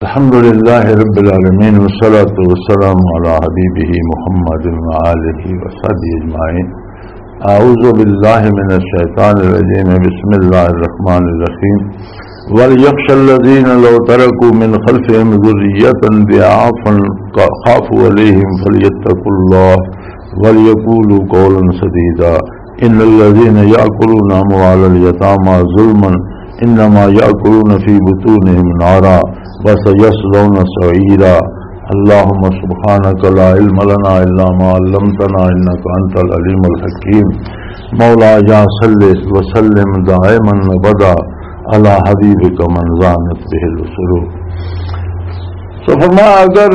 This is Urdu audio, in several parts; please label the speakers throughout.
Speaker 1: الحمد لله رب العالمين والصلاة والسلام على حبيبه محمد وآله وصحبه أجمعين. أعوذ بالله من الشيطان الرجيم. بسم الله الرحمن الرحيم. وليخشى الذين لو تركوا من خلفهم ذرية ضعافا خافوا عليهم فليتقوا الله وليقولوا قولا سديدا. إن الذين يأكلون أموال اليتامى ظلما إنما يأكلون في بطونهم نارا وسيصلون سعيرا. اللهم سبحانك لا علم لنا إلا ما علمتنا إنك أنت العليم الحكيم. مولاي صل وسلم دائما أبدا على حبيبك من زانت به السرور. فرمایا اگر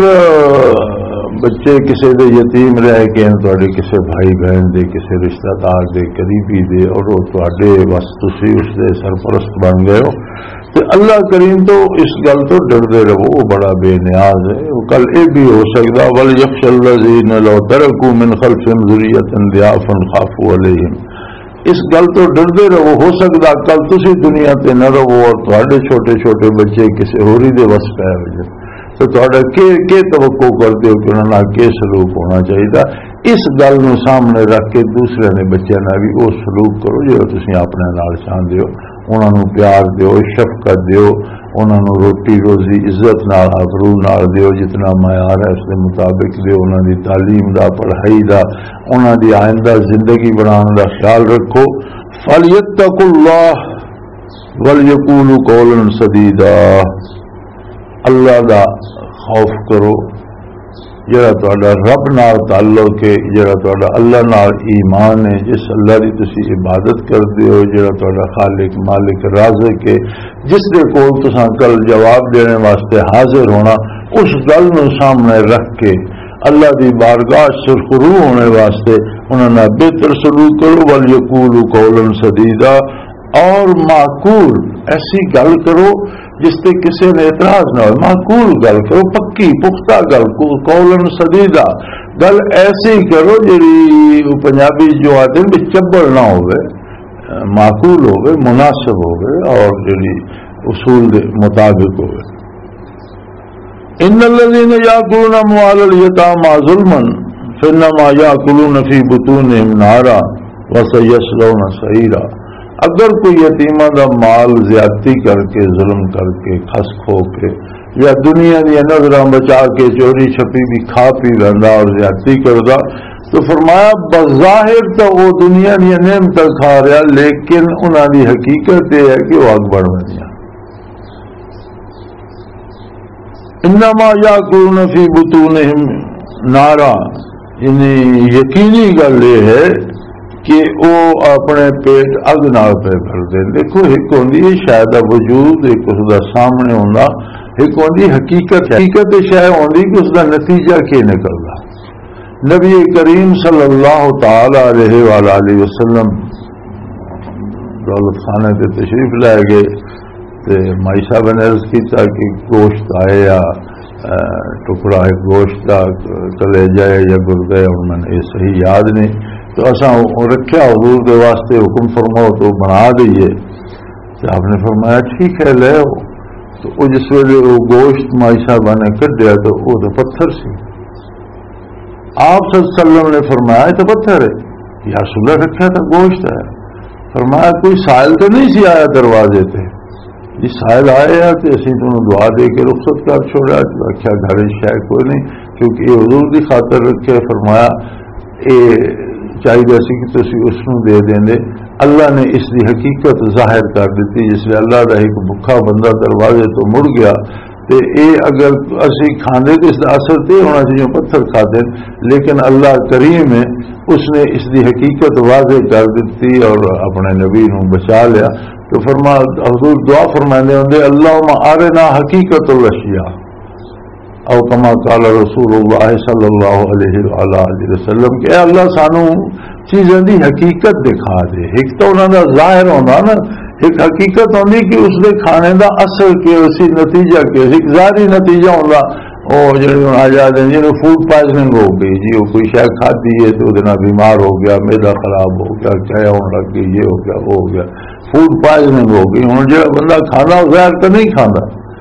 Speaker 1: بچے کسی دے یتیم رہ گئے تھوڑے کسی بھائی بہن دے کسی رشتہ دار دے قریبی دے اور وہ تھوڑے بس تسی اس دے سرپرست بن گئے ہو تو اللہ کریم تو اس گل تو ڈردے رہو. وہ بڑا بے نیاز ہے. کل یہ بھی ہو سکتا وَلْيَخْشَ الَّذِينَ لَوْ تَرَكُوا مِنْ خَلْفِهِمْ ذُرِّيَّةً ضِعَافًا خَافُوا عَلَيْهِمْ. اس گل تو ڈردے رہو. ہو سکتا کل تسی دنیا تے نہ رہو اور تھوڑے چھوٹے چھوٹے بچے کسی ہوری دے وس پہ ہو جائے تو تھوڑا کے توقع کرتے ہو کہ انہوں نے کیا سلوک ہونا چاہیے. اس گل نو سامنے رکھ کے دوسرے نے بچوں نے بھی وہ سلوک کرو جو تسی اپنے نال چاہتے ہو. انہوں نے پیار دیو، شفقت دیو، انہوں نے روٹی روزی عزت نال آبرو نال دیو، جتنا معیار ہے اس کے مطابق دیو. انہوں دی تعلیم دا، پڑھائی دا، انہوں دی آئندہ زندگی بنانے دا خیال رکھو. فَلْيَتَّقُوا اللَّهَ وَلْيَقُولُوا قَوْلًا سَدِيدًا. اللہ دا خوف کرو. جڑا تہاڈا رب نال تعلق ہے، جڑا تہاڈا اللہ نال ایمان ہے، جس اللہ دی تسی عبادت کرتے ہو، جڑا تہاڈا خالق مالک رازق ہے، جس دے کول تساں کل جواب دینے واسطے حاضر ہونا، اس گل نو سامنے رکھ کے اللہ دی بارگاہ سرخرو ہونے واسطے انہاں نال بہتر سلوک کرو. وَلْيَقُولُوا قَوْلًا سَدِيدًا. اور معقول ایسی گل کرو جس سے کسی نے اعتراض نہ ہو. معقول گل کرو، پکی پختہ گل کو. قولن سدیدہ گل ایسی کرو جی پنجابی جو آتے ہیں چبڑ نہ ہوئے، معقول ہوئے، مناسب ہوئے اور جی اصول دے مطابق ہوئے. ان الذين ياكلون اموال اليتامى ظلما فانما ياكلون في بطونهم نارا وسيصلون سعيرا. اگر کوئی یتیمہ دا مال زیادتی کر کے، ظلم کر کے، کھس کھو کے یا دنیا دیا نظراں بچا کے چوری چھپی بھی کھا پی لینا اور زیادتی کردا تو فرمایا بظاہر تو وہ دنیا دیا نعمت کھا رہا لیکن انہاں دی حقیقت یہ ہے کہ وہ اگ بڑھ گیا. انما یاکلون فی بطونہم نارا. یعنی یقینی گل یہ ہے کہ وہ اپنے پیٹ اگ نال پہ بھر دیں. دیکھو ایک ہوندی شاید وجود، ایک اس دا سامنے ہونا، ایک ہوندی حقیقت. حقیقت شاید ہوندی کہ اس دا نتیجہ کیا نکلدا. نبی کریم صلی اللہ تعالی علیہ وآلہ وسلم دولت خانے تے تشریف لائے گئے تے مائی صاحب نے عرض کیتا کہ گوشت آئے یا ٹکڑا ہے گوشت کا کلیجہ یا گردے، اور میں نے یہ صحیح یاد نہیں تو اصا رکھا حضور کے واسطے حکم فرماؤ تو بنا دئیے. تو آپ نے فرمایا ٹھیک ہے لے آؤ. تو وہ جس ویلے وہ گوشت مائی صاحبہ نے کڈیا تو وہ تو پتھر سی. آپ صلی اللہ علیہ وسلم نے فرمایا تو پتھر ہے یا رسول اللہ رکھا تھا گوشت ہے. فرمایا کوئی سائل تو نہیں سی آیا دروازے پہ. جی سائل آئے ہیں تو اسی تمہیں دعا دے کے رخصت کر چھوڑا. رکھا گھر شاید کوئی نہیں کیونکہ یہ حضور کی خاطر رکھے. فرمایا یہ چاہیے سی کہ تسی اس نو دے دیں دے. اللہ نے اس کی حقیقت ظاہر کر دیتی. جس لئے اللہ کا ایک بھکھا بندہ دروازے تو مڑ گیا تو یہ اگر اسی کھانے تو اس کا اثر تو ہونا چاہیے پتھر کھاتے، لیکن اللہ کریم ہے اس نے اس کی حقیقت واضح کر دیتی اور اپنے نبی نو بچا لیا. تو فرما حضور دعا فرمانے ہوں گے اللہم ارنا حقیقت الاشیاء او کما قال رسول اللہ صلی اللہ علیہ وآلہ وسلم کہ اے اللہ سانو چیزیں دی حقیقت دکھا دے. ایک تو انہوں کا ظاہر ہونا نا، ایک حقیقت ہوندی کہ اس دے کھانے دا اثر کے اسی نتیجہ کے ایک ظاہری نتیجہ ہوگا. اور جڑے آ جاتے ہیں جنہوں فوڈ پوائزننگ ہو گئی جی وہ کوئی شاید کھاتی ہے تو وہ بیمار ہو گیا، میدا خراب ہو گیا، چاہے ہونے لگ گئی، یہ ہو گیا وہ ہو گیا، فوڈ پوائزننگ ہو گئی. ہوں جا بندہ کھانا ظاہر تو نہیں کھانا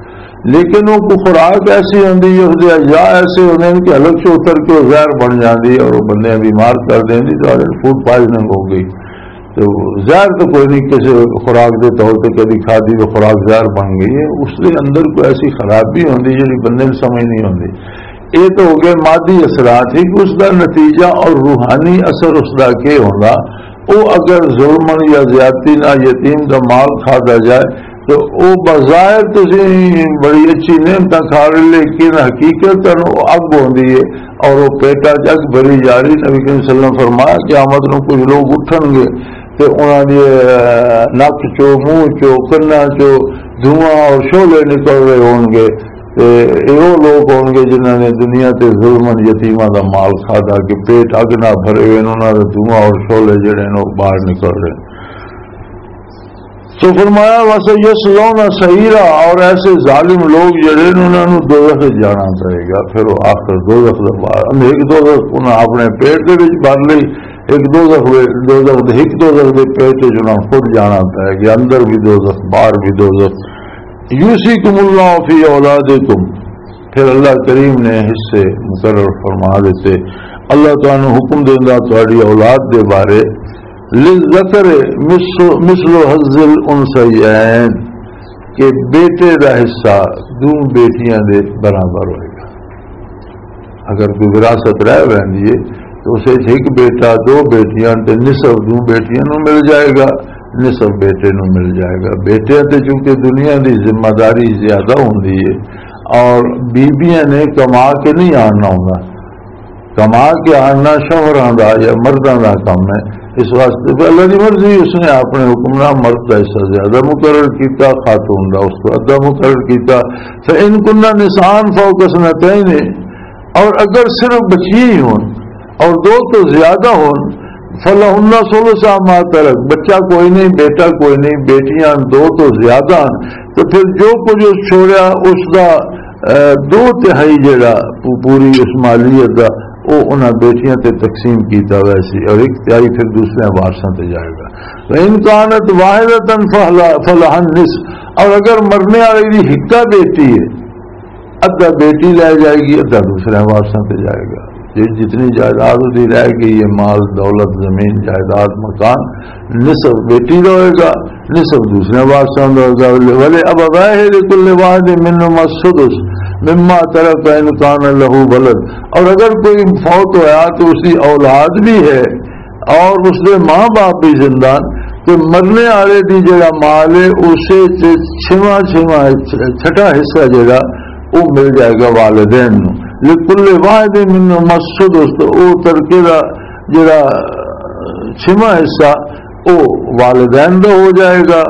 Speaker 1: لیکن وہ خوراک ایسی ہوتی ہے، اس اجزاء ایسے ہوتے ہیں کہ الگ سے اتر کے زہر بن جاتی ہے اور وہ بندے بیمار کر دیں تو فوڈ پوائزننگ ہو گئی. تو زہر تو کوئی نہیں، کسی خوراک کے طور پہ کبھی کھادی تو خوراک زہر بن گئی ہے، اس کے اندر کوئی ایسی خرابی ہوتی جی بندے نے سمجھ نہیں ہوتی. یہ تو ہو گئے مادی اثرات ہی، اس کا نتیجہ اور روحانی اثر اس کا کیا ہوگا. وہ اگر ظلم یا زیادتی نہ یتیم کا مال کھادا جائے تو وہ بظاہر تھی بڑی اچھی نعمت کھا رہے، لیکن حقیقت اگ ہوتی ہے اور وہ پیٹا جگ بھری جا رہی. نبی کریم صلی اللہ علیہ وسلم فرمایا قیامت نو کچھ لوگ اٹھن گے تو انہوں نے نک چو منہ چو کنا چو دھواں اور شعلے نکل رہے ہون گے. وہ لوگ ہون گے جنہوں نے دنیا تے ظلمن یتیماں دا مال کھادا کہ پیٹ اگ نہ بھرے ہوئے، انہوں نے دھواں اور شعلے جڑے ہیں باہر نکل رہے. تو فرمایا ویسے یصلون سعیرا، اور ایسے ظالم لوگ جڑے انہوں نے دوزخ جانا پڑے گا. پھر وہ آخر دوزخ دا باہر ایک دوزخ انہیں اپنے پیٹ کے وچ بھر لی، ایک دوزخ ایک دوزخ دے پیٹ چ خود جانا پڑے گا، اندر بھی دوزخ باہر بھی دوزخ. یوصیکم اللہ فی اولادکم، پھر اللہ کریم نے حصے مقرر فرما دیتے. اللہ تعالیٰ حکم دینا تھوڑی اولاد دے بارے، للذکر مثل حظ الانثیین، کہ بیٹے دا حصہ دو بیٹیاں دے برابر ہوئے گا. اگر کوئی وراثت رہ رہی ہے تو اسے ایک بیٹا دو بیٹیاں تے نصف دو بیٹیاں نو مل جائے گا، نصف بیٹے نو مل جائے گا. بیٹے تے چونکہ دنیا دی ذمہ داری زیادہ ہوندی ہے اور بیبیاں نے کما کے نہیں آنا ہوگا، کما کے آنا شوہراں دا یا مرداں دا کام ہے. اس واسطے اللہ کی مرضی، اس نے اپنے حکمراں مرد کا حصہ زیادہ مقرر کیتا، خاتون کا اس کو ادھا مقرر کیتا. فإن كنا نساء فوق اثنتين، اور اگر صرف بچی ہی ہوں اور دو تو زیادہ ہوں، فلہن ثلث ما ترک، بچہ کوئی نہیں بیٹا کوئی نہیں، بیٹیاں دو تو زیادہ، تو پھر جو کچھ چھوڑیا اس کا 2/3 جڑا پوری اس مالیت کا وہ انہیں بیٹیاں تے تقسیم کیتا ویسی، اور 1/3 پھر دوسرے وارثاں تے جائے گا. ان کانت واحدۃ فلہا النصف، اور اگر مرنے والی دی ہکا بیٹی ہے ادھا بیٹی لے جائے گی، ادھا دوسرے وارثاں تے جائے گا. جتنی جائیداد ہوتی رہے گی، یہ مال دولت زمین جائیداد مکان، نصف بیٹی رہے گا، نصف دوسرے وارثاں رہے گا. ولی ابویہ لکل واحد منہما السدس مما ترک ان کان لہ ولد، اور اگر کوئی فوت ہوا تو اس کی اولاد بھی ہے اور اس کے ماں باپ بھی زندہ، تو مرنے والے دی جڑا مال ہے اسے چھٹا حصہ جڑا وہ مل جائے گا والدین نو. لکل واحد منہما السدس، تو وہ ترکے دا جڑا 6واں حصہ وہ والدین دا ہو جائے گا.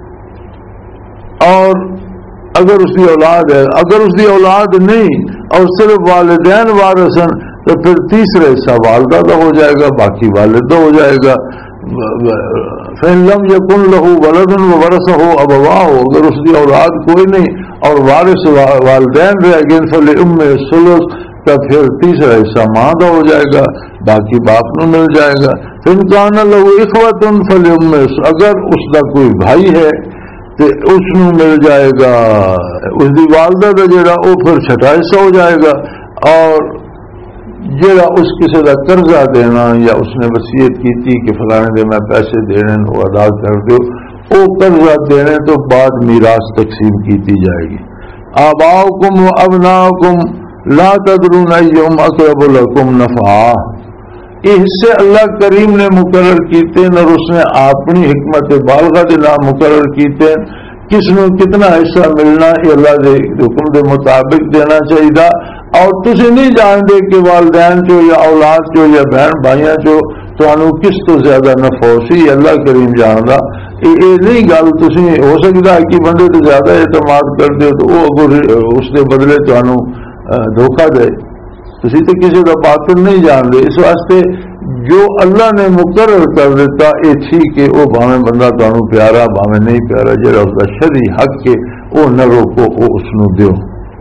Speaker 1: اور اگر اس کی اولاد ہے، اگر اس کی اولاد نہیں اور صرف والدین وارث ہیں تو پھر تیسرا حصہ والدہ کا ہو جائے گا، باقی والد ہو جائے گا. فإن لم يكن له ولد وورثه أبواه، اگر اس کی اولاد کوئی نہیں اور وارث والدین رہ گئے فلأمه الثلث، تو پھر تیسرا حصہ ماں کا ہو جائے گا، باقی باپ نو مل جائے گا. فإن كان له إخوة فلأمه، اگر اس کا کوئی بھائی ہے تو اس نو مل جائے گا، اس کی والدہ کا جڑا وہ پھر چھٹا حصہ ہو جائے گا. اور جڑا اس کسی کا قرضہ دینا یا اس نے وصیت کی تھی کہ فلانے دے میں پیسے دینے وہ ادا کر دو، وہ قرضہ دینے تو بعد میراث تقسیم کی جائے گی. آباؤکم و ابناؤکم لا تدرون ایہم اقرب لکم نفعا، یہ حصے اللہ کریم نے مقرر کیتے اور اس نے اپنی حکمت بالغہ کے نام مقرر کیتے. کس نے کتنا حصہ ملنا یہ اللہ کے حکم کے مطابق دینا چاہیے. اور تسی نہیں جانتے کہ والدین چو یا اولاد چو یا بہن بھائیاں چو تو کس تو زیادہ نفع سی، اللہ کریم جاندا. یہ نہیں گل تسی ہو سکتا ہے کہ بندے تو زیادہ اعتماد کرتے ہو تو وہ اس کے بدلے تو دھوکہ دے. تسی تو کسی کا باطل نہیں جانتے. اس واسطے جو اللہ نے مقرر کر دیتا یہ ٹھیک ہے، وہ بھاویں بندہ تمہیں پیارا بھاویں نہیں پیارا، جہاں اس کا شرعی حق ہے وہ نہ روکو، وہ اس نو دیو.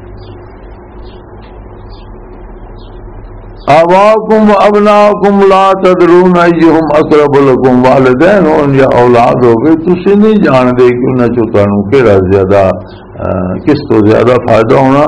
Speaker 1: آباؤکم و ابناؤکم لا تدرون ایہم اقرب لکم، والدین ہون یا اولاد ہو گئے تسی نہیں جانتے کہ انہاں چو تانوں کیڑا زیادہ کس تو زیادہ فائدہ ہونا،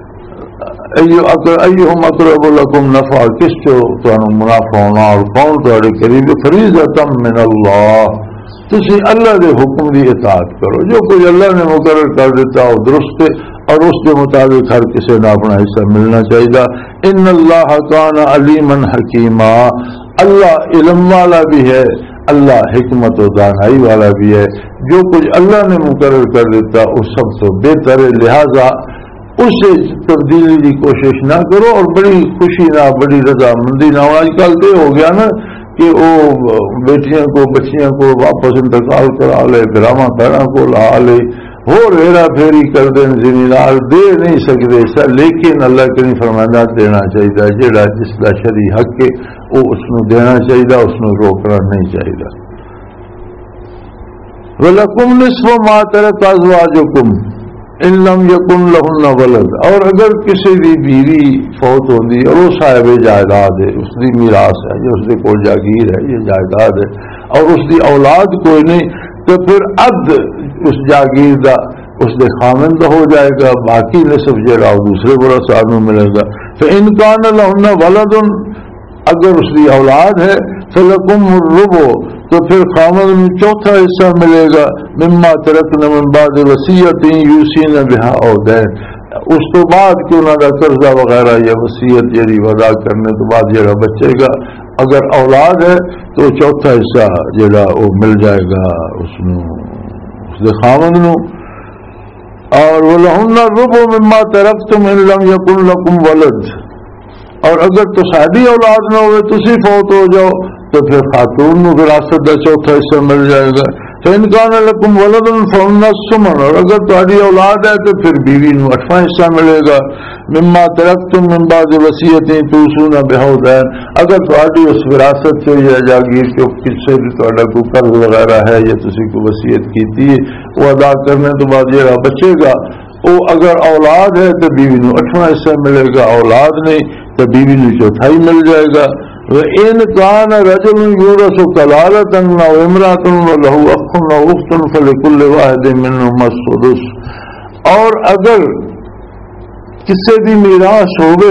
Speaker 1: ایہم اقرب لکم نفع، کس تو تانوں منافع ہونا، اور کون تہاڈے قریب، فریضۃ من اللہ، تسی اللہ دے حکم دی اطاعت کرو، جو کچھ اللہ نے مقرر کر دیتا وہ درست ہے، اور اس کے مطابق ہر کسی نے اپنا حصہ ملنا چاہیے۔ ان اللہ کان علیما حکیما، اللہ علم والا بھی ہے، اللہ حکمت و دانائی والا بھی ہے، جو کچھ اللہ نے مقرر کر دیتا وہ سب تو بہتر ہے، لہذا اسے تبدیلی کی کوشش نہ کرو، اور بڑی خوشی نہ، بڑی رضامندی نہ ہو۔ آج کل تو ہو گیا نا کہ وہ بیٹیاں کو بچیاں کو واپس انتقال کرا لے، گراواں پیراں کو لا لے، ہو ریرا پھیری کر دیں، زمیندار دے نہیں سکتے سا، لیکن اللہ کے فرمایا دینا چاہیے، جہاں جس کا شرعی حق ہے وہ اس کو دینا چاہیے، اس کو روکنا نہیں چاہیے۔ وَلَكُمْ نِصْفُ مَا تَرَكَ أَزْوَاجُكُمْ إِن لَّمْ يَكُن لَّهُنَّ وَلَدٌ، اور اگر کسی دی بیوی فوت ہوندی اور وہ صاحب جائیداد ہے، اس دی میراث ہے، یا اس دے کول جاگیر ہے، یہ جائیداد ہے، اور اس دی اولاد کوئی نہیں، تو پھر عد اس جاگیر دا اس دے خامند ہو جائے گا، باقی نصف جڑا دوسرے ورثاء نوں ملے گا۔ فإن كان لهن ولد، اگر اس کی اولاد ہے، فلکم الربع، تو پھر خامد میں چوتھا حصہ ملے گا، مما ترکن من بعد وصیت یوصین بہا او دین، اس تو بعد کہ انہوں کا قرضہ وغیرہ یا وصیت جڑی ادا کرنے تو بعد جڑا بچے گا، اگر اولاد ہے تو چوتھا حصہ جڑا وہ مل جائے گا اس دے خامد نو۔ اور وَلَهُنَّ الرُّبُعُ مِمَّا تَرَكْتُمْ إِن لَّمْ يَكُن لَّكُمْ وَلَدٌ، اور اگر تصادی اولاد نہ ہوئے، تسی فوت ہو جاؤ، تو پھر خاتون نو وراثت کا چوتھا حصہ مل جائے گا۔ فإن كان لكم ولد فلهن الثمن، اور اگر تمہاری اولاد ہے تو پھر بیوی نو 8واں حصہ ملے گا، مما ترکتم من بعد وصیت توصون بها او دین، اگر تمہاری اس وراثت سے یا جاگیر کے کسی بھی تہاڈا کوئی قرض وغیرہ ہے یا تسی کو وصیت کیتی ہے وہ ادا کرنے تو بعد جڑا بچے گا، وہ اگر اولاد ہے تو بیوی نو 8واں حصہ ملے گا، اولاد نہیں تو بیوی نو چوتھائی مل جائے گا۔ وَإِن كَانَ رَجُلٌ يُورَثُ كَلَالَةً أَوْ امْرَأَةٌ وَلَهُ أَخٌ أَوْ أُخْتٌ فَلِكُلِّ وَاحِدٍ مِّنْهُمَا السُّدُسُ، اور اگر کسی دی میراث ہوئے،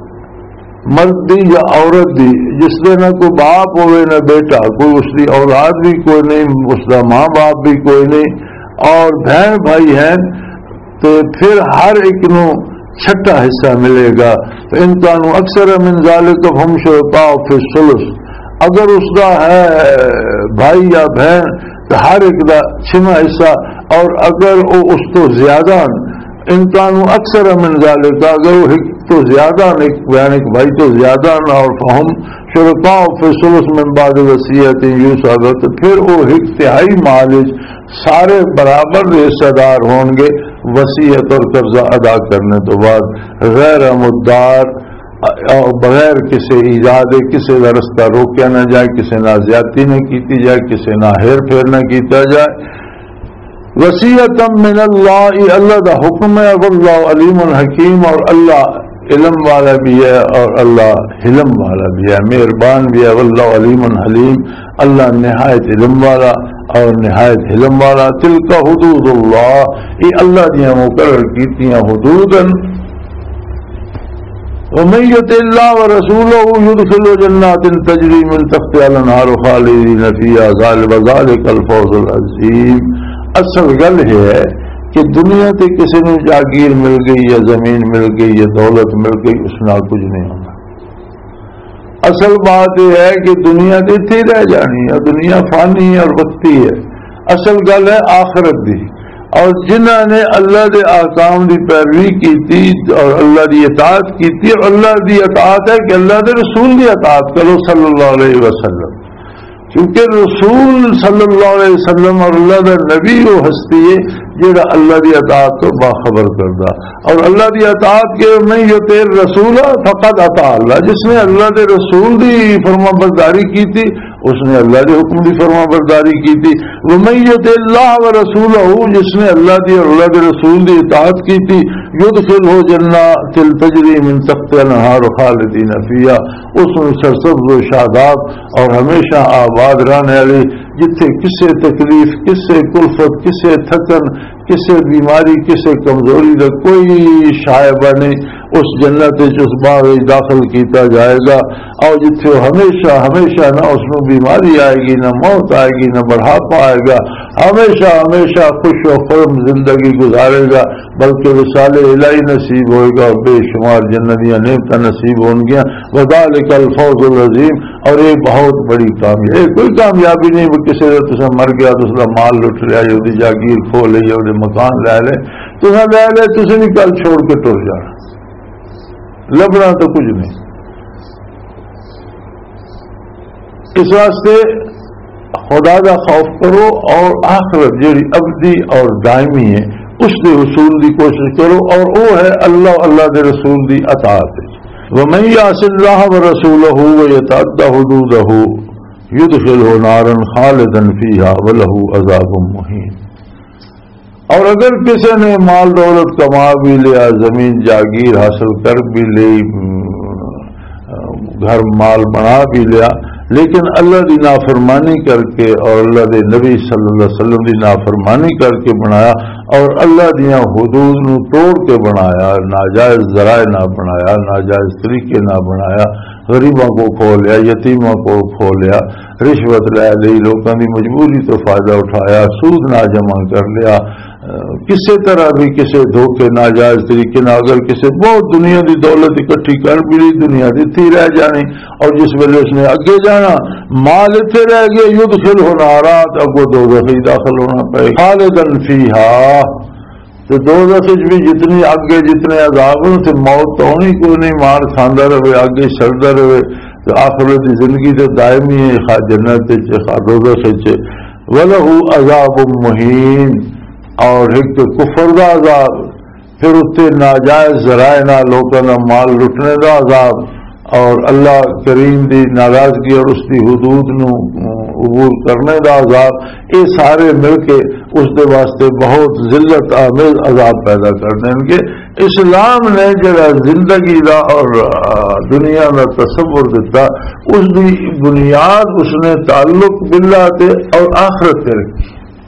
Speaker 1: مرد دی یا عورت دی، جس دے نہ کوئی باپ ہوئے نہ بیٹا، کوئی اس دی اولاد بھی کوئی نہیں، اس دا ماں باپ بھی کوئی نہیں، اور بہن بھائی ہیں، تو پھر ہر ایک نو چھٹا حصہ ملے گا۔ ان کانوا اکثر من ذالک فہم شرکاء فی الثلث، اگر اس کا ہے بھائی یا بہن تو ہر ایک کا 6واں حصہ، اور اگر وہ اس تو زیادہ، ان کانوا اکثر من ذالک، اگر وہ ایک تو زیادہ، ایک بہن ایک بھائی تو زیادہ نہ، اور فہم شرکاء فی الثلث من بعد وصیت یوصى بہ، تو پھر وہ ایک تہائی مال سارے برابر حصہ دار ہوں گے وصیت اور قرضہ ادا کرنے تو بعد، غیر مدار، بغیر کسی ایجاد، کسی کا رستہ روکیا نہ جائے، کسی نہ زیادتی نہ کیتی جائے، کسی نہ ہیر پھیر نہ کیتا جائے۔ وصیت من اللہ، اللہ کا حکم ہے، واللہ علیم حکیم، اور اللہ علم والا بھی ہے اور اللہ حلم والا بھی ہے، مہربان بھی ہے۔ واللہ علیم حلیم، اللہ نہایت علم والا اور نہایت حلم والا۔ تلک حدود اللہ، یہ اللہ دیاں مقرر کیتیاں حدوداً، ومن یطع اللہ ورسولہ یدخلہ جنات تجری من تحتہا الانہار خالدین فیہا، ذالک الفوز العظیم۔ اصل گل ہے کہ دنیا تے کسی نے جاگیر مل گئی یا زمین مل گئی یا دولت مل گئی، اس نال کچھ نہیں ہونا۔ اصل بات یہ ہے کہ دنیا تے تھی رہ جانی ہے، دنیا فانی اور وقتی ہے۔ اصل گل ہے آخرت دی، اور جنہاں نے اللہ دے احکام دی پیروی کی تھی اور اللہ دی اطاعت کی تھی، اور اللہ دی اطاعت ہے کہ اللہ دے رسول دی اطاعت کرو صلی اللہ علیہ وسلم، کیونکہ رسول صلی اللہ علیہ وسلم اور اللہ دا نبی وہ ہستی ہے جڑا اللہ دی اطاعت کو باخبر کردہ، اور اللہ دی اطاعت کے من یطع الرسول فقد اطاع اللہ، جس نے اللہ دے رسول دی فرما برداری کی تھی اس نے اللہ دے حکم دی فرما برداری کی تھی۔ ومن یطع اللہ ورسولہ، جس نے اللہ دی اور اللہ دے رسول دی اطاعت کی تھی، یدخلہ جنات تجری من تحتہا الانہار خالدین فیہا، اس میں سرسبز و شاداب اور ہمیشہ آباد رہنے والی، جتھے کسے تکلیف، کسے کلفت، کسے تھکن، کسے بیماری کسے کمزوری کا کوئی شائبہ نہیں. اس جنت اس باغ داخل کیتا جائے گا اور جتھے ہمیشہ ہمیشہ نہ اس میں بیماری آئے گی، نہ موت آئے گی، نہ بڑھاپا آئے گا، ہمیشہ ہمیشہ خوش و خرم زندگی گزارے گا، بلکہ وصال الہی نصیب ہوئے گا، بے شمار جنتیاں نعمتیں نصیب ہوں گیا. وذالک الفوز العظیم. اور یہ بہت بڑی کامیابی، کوئی کامیابی نہیں وہ کسی نے تسا مر گیا تو اس کا مال لٹ لیا، جو جاگیر کھو لی، جو مکان لے لے، تسا لے لے، تسے نہیں کل چھوڑ کے ٹر جانا، لبنا تو کچھ نہیں. اس واسطے خدا کا خوف کرو اور آخرت جیڑی ابدی اور دائمی ہے اس کے حصول کی کوشش کرو، اور وہ ہے اللہ کے رسول کی اطاعت. وَمَن يَعْصِ اللَّهَ وَرَسُولَهُ وَيَتَعَدَّ حُدُودَهُ يُدْخِلْهُ نَارًا خَالِدًا فِيهَا وَلَهُ عَذَابٌ مُهِينٌ. اور اگر کسی نے مال دولت کما بھی لیا، زمین جاگیر حاصل کر بھی لی، گھر مال بنا بھی لیا، لیکن اللہ کی نافرمانی کر کے اور اللہ کے نبی صلی اللہ علیہ وسلم کی نافرمانی کر کے بنایا اور اللہ دیا حدود نو توڑ کے بنایا، ناجائز ذرائع نہ بنایا، ناجائز طریقے نہ بنایا، غریبوں کو کھو لیا، یتیموں کو کھو لیا، رشوت لے لی، لوگوں کی مجبوری تو فائدہ اٹھایا، سود نہ جمع کر لیا، کسی طرح بھی کسی دھوکے ناجائز طریقے نہ، اگر کسی بہت دنیا کی دولت اکٹھی کر بھی لی، دنیا اتھی رہ جانی، اور جس ویلے اس نے اگے جانا مال اتنے رہ گیا، یدخلہ نارات، اب وہ دوزخ داخل ہونا پڑے، خالدن فیہا. تو دوزخ بھی جتنی آگے جتنے عذاب ہیں تو موت تو ہونی کوئی نہیں، مار کھاندہ رہے، آگے چلتا رہے، تو آخرت کی زندگی تو دائمی ہے، خواہ جنت خواہ دوزخ. وَلَهُ عَذَابٌ مُهِينٌ. اور ایک تو کفر دا عذاب، پھر اتنے ناجائز ذرائع نہ لوگوں کا مال لٹنے دا عذاب، اور اللہ کریم دی ناراضگی اور اس کی حدود نو عبور کرنے دا عذاب. یہ سارے مل کے اس دے واسطے بہت ذلت آمیز عذاب پیدا کر دیں گے. اسلام نے جڑا زندگی دا اور دنیا کا تصور دیتا، اس کی بنیاد اس نے تعلق باللہ تے اور آخرت سے رکھی،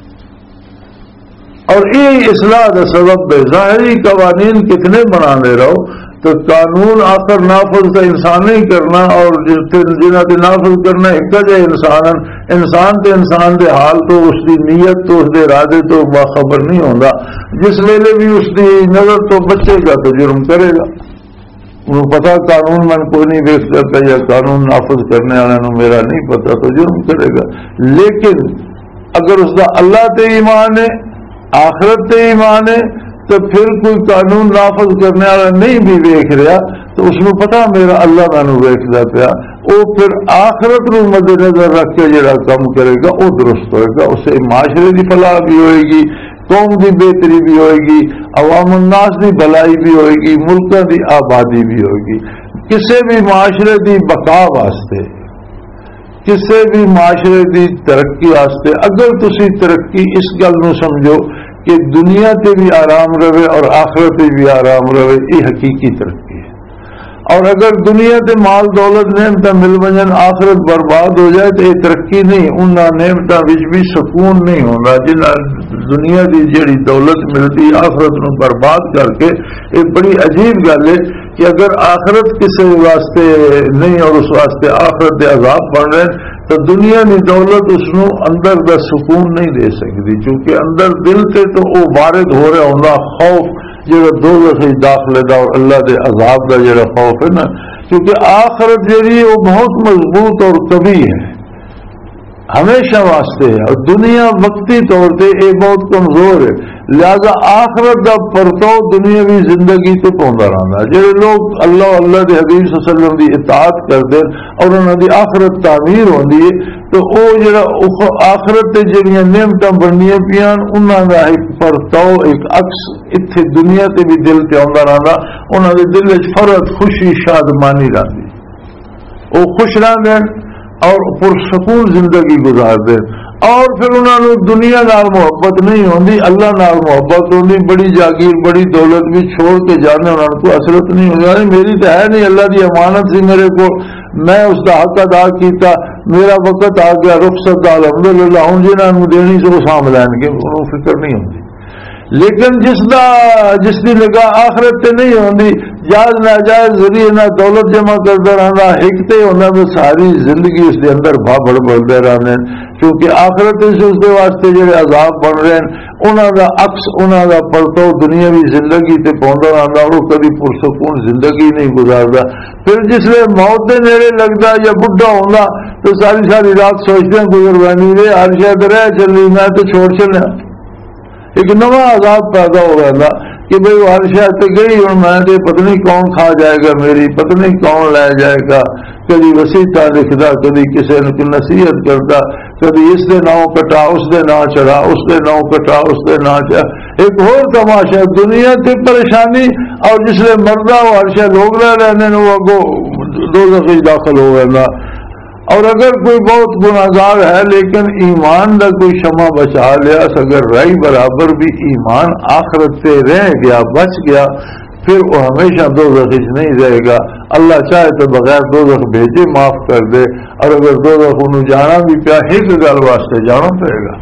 Speaker 1: اور یہ اصلاح کا سبب ہے. ظاہری قوانین کتنے بنا دے رہو تو قانون آخر نافذ تو انسان ہی کرنا، اور جنہ کے نافذ کرنا ایک جائے انسان تے انسان دے حال تو اس کی نیت تو اس دے ارادے تو باخبر نہیں ہوتا. جس ویلے بھی اس کی نظر تو بچے گا تو جرم کرے گا. انہوں پتا قانون من کوئی نہیں دیکھ سکتا، یا قانون نافذ کرنے والوں میرا نہیں پتا تو جرم کرے گا. لیکن اگر اس کا اللہ تے ایمان ہے، آخرت تے ایمان ہے، تو پھر کوئی قانون نافذ کرنے والا نہیں بھی ویکھ رہا تو اس کو پتا میرا اللہ مینوں ویکھدا پیا، وہ پھر آخرت نو مد نظر رکھ کے جڑا کام کرے گا وہ درست ہوئے گا. اسے معاشرے کی فلاح بھی ہوئے گی، قوم کی بہتری بھی ہوئے گی، عوام الناس کی بھلائی بھی ہوئے گی، ملکوں کی آبادی بھی ہوئے گی. کسی بھی معاشرے کی بقا واسطے، کسی بھی معاشرے کی ترقی واسطے اگر تسی ترقی اس گل نو سمجھو کہ دنیا تے بھی آرام رہے اور آخرت بھی آرام رہے، یہ حقیقی ترقی ہے. اور اگر دنیا تے مال دولت نعمت مل ونجن آخرت برباد ہو جائے تو یہ ترقی نہیں. ان نعمتوں بھی سکون نہیں ہوتا. جنہ دنیا کی جیڑی دولت ملتی آخرت نو برباد کر کے، ایک بڑی عجیب گل ہے کہ اگر آخرت کسی واسطے نہیں اور اس واسطے آخرت دے عذاب بن رہے ہیں تو دنیا کی دولت اس نو اندر دا سکون نہیں دے سکتی، کیونکہ اندر دل سے تو وہ وارد ہو رہا ہوتا خوف جڑا دوزخ داخلے دا اور اللہ دے عذاب دا جڑا خوف ہے نا. کیونکہ آخرت جڑی ہے وہ بہت مضبوط اور قوی ہے، ہمیشہ واسطے ہے، اور دنیا وقتی طور پہ یہ بہت کمزور ہے. لہذا آخرت کا پرتو دنیاوی زندگی سے پہنچا رہتا ہے. جڑے لوگ اللہ دے حبیب صلی اللہ علیہ وسلم کی اطاعت کرتے اور انہوں کی آخرت تعمیر ہوتی ہے تو وہ جڑا آخرت جڑیاں نعمتیں بننیاں پیان انہوں کا ایک پرتو ایک عکس اتنے دنیا سے بھی دل سے آتا رہتا. انہوں کے دل چ فرحت خوشی شادمانی رہتی، وہ خوش رہتے اور پرسکون زندگی گزار دیں. اور پھر انہوں نے دنیا نال محبت نہیں ہوتی، اللہ نال محبت ہوتی. بڑی جاگیر بڑی دولت بھی چھوڑ کے جانے انہوں کو حسرت نہیں ہوتی، میری تو ہے نہیں، اللہ کی امانت سی میرے کو، میں اس کا حق ادا کیتا، میرا وقت آ گیا رخصت الحمدللہ، ہوں جنہوں نے دینی سے وہ سام لین کے انہوں فکر نہیں ہوتی. لیکن جس کی نگاہ آخرت تے نہیں ہوندی، جائز ناجائز ذریعے نہ دولت جمع کرتا رہنا، ایک تے ہونا تو ساری زندگی اس کے اندر بھاڑ بڑھتے رہنے، کیونکہ آخرت اس کے واسطے جڑے عذاب بن رہے ہیں انہوں کا عکس، انہوں کا پلٹو دنیاوی زندگی تے پہنچا رہتا، وہ کبھی پرسکون زندگی نہیں گزارتا۔ پھر جس لئے موت کے نیڑے لگتا یا بڈھا ہوگا تو ساری رات سوچتے ہیں گزر بانی رہے، ہر شاید رہ چلی میں تو چھوڑ چلیا، ایک نواں عذاب پیدا ہو رہا کہ بھئی وہ ہر شاید تو گئی، ہوں میں تو پتہ نہیں کون کھا جائے گا میری، پتہ نہیں کون لے جائے گا۔ کبھی وسیطہ لکھتا، کبھی کسی نے نصیحت کرتا، کبھی اس دے نام کٹا اس دے نام چڑھا، اس دے نام کٹا اس دے نام چڑھا، ایک اور تماشا دنیا تے پریشانی۔ اور جس لئے مردہ وہ ہر شاید لوگ رہ رہنے وہ اگو دوزخ داخل ہو رہا۔ اور اگر کوئی بہت گناہگار ہے لیکن ایمان کا کوئی شمع بچا لیا، اگر رائی برابر بھی ایمان آخرت سے رہ گیا، بچ گیا، پھر وہ ہمیشہ دوزخ نہیں رہے گا۔ اللہ چاہے تو بغیر دوزخ بھیجے معاف کر دے، اور اگر دوزخ انہوں جانا بھی پیا ایک گل واسطے جانا پڑے گا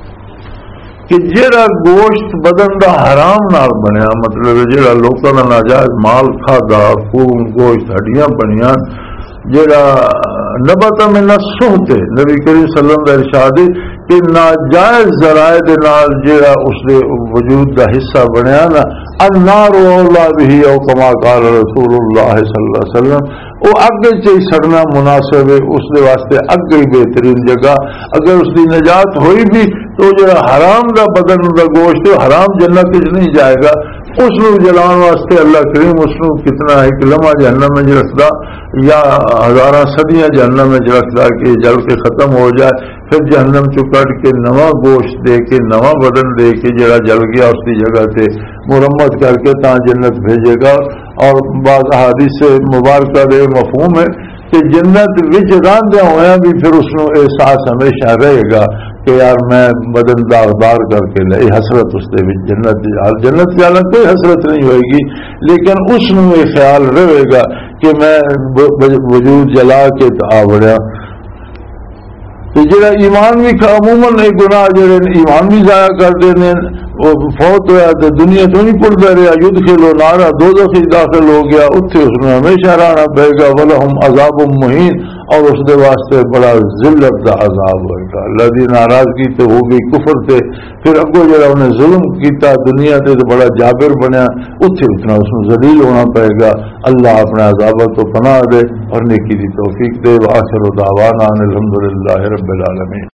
Speaker 1: کہ جڑا گوشت بدن دا حرام نال بنیا، مطلب جڑا لوکاں دا ناجائز مال کھادا، خون گوشت ہڈیاں بنیاں، جڑا نبت من السحت، نبی کریم صلی اللہ علیہ وسلم کا ارشاد ہے کہ ناجائز ذرائع دے نال جڑا اس دے وجود دا حصہ بنیا نا، النار اولا به او کما قال رسول اللہ صلی اللہ علیہ وسلم، وہ اگ چ سڑنا مناسب ہے، اس دے واسطے اگ ہی بہترین جگہ۔ اگر اس کی نجات ہوئی بھی تو جڑا حرام دا بدن دا گوشت حرام جنت وچ نہیں جائے گا، اس نو جلان واسطے اللہ کریم اس نو کتنا ایک لمحہ جہنم میں رکھدا یا ہزاراں صدیاں جہنم میں رکھدا کہ جل کے ختم ہو جائے، پھر جہنم چ کٹ کے نواں گوشت دے کے نواں بدن دے کے جڑا جل گیا اس کی جگہ تے مرمت کر کے تا جنت بھیجے گا۔ اور بعض احادیث مبارکہ دے مفہوم ہے کہ جنت وچ راندیا ہویا بھی پھر اس نو احساس ہمیشہ رہے گا کہ یار میں بدن داغدار کر کے لے، حسرت اس دے وچ جنت جانا کوئی حسرت نہیں ہوئے گی، لیکن اس نو یہ خیال رہے گا کہ میں وجود جلا کے آوڑیا۔ تو جڑا ایمان بھی عموماً ایک گناہ جڑے ایمان بھی ضائع کر دینے، وہ فوت ہوا تو دنیا تو نہیں پڑتا رہا، یدخلو نارا دوزخ داخل ہو گیا، اتنے اس میں ہمیشہ رہنا پڑے گا، ولہم عذاب مہین، اور اس دے واسطے بڑا ذلت دا عذاب ہوئے گا۔ اللہ دی ناراضگی تو ہو گئی کفر تے، پھر اگو جڑا انہیں ظلم کیتا دنیا تے تو بڑا جابر بنیا، اتنے اتنا اس میں ذلیل ہونا پڑے گا۔ اللہ اپنے عذابت کو پناہ دے اور نیکی دی توفیق دے۔ وآخر دعوانا الحمدللہ رب العالمین۔